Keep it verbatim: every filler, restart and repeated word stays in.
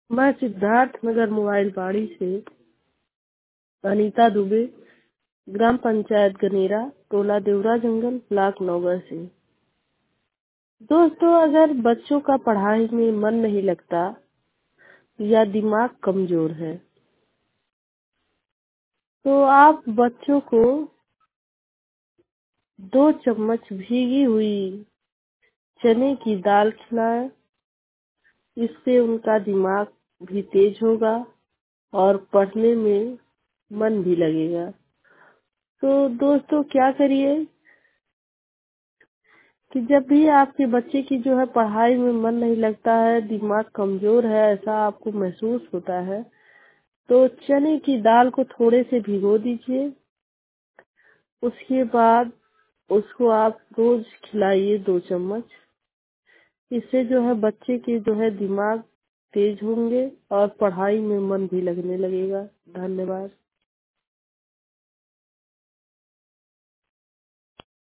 मैं सिद्धार्थ नगर मोबाइल बाड़ी से अनीता दुबे, ग्राम पंचायत गनेरा, टोला देवरा जंगल, ब्लॉक नौगढ़ से। दोस्तों, अगर बच्चों का पढ़ाई में मन नहीं लगता या दिमाग कमजोर है तो आप बच्चों को दो चम्मच भीगी हुई चने की दाल खिलाएं। इससे उनका दिमाग भी तेज होगा और पढ़ने में मन भी लगेगा। तो दोस्तों, क्या करिए कि जब भी आपके बच्चे की जो है पढ़ाई में मन नहीं लगता है, दिमाग कमजोर है, ऐसा आपको महसूस होता है, तो चने की दाल को थोड़े से भिगो दीजिए। उसके बाद उसको आप रोज खिलाइए दो चम्मच। इससे जो है बच्चे के जो है दिमाग तेज होंगे और पढ़ाई में मन भी लगने लगेगा। धन्यवाद।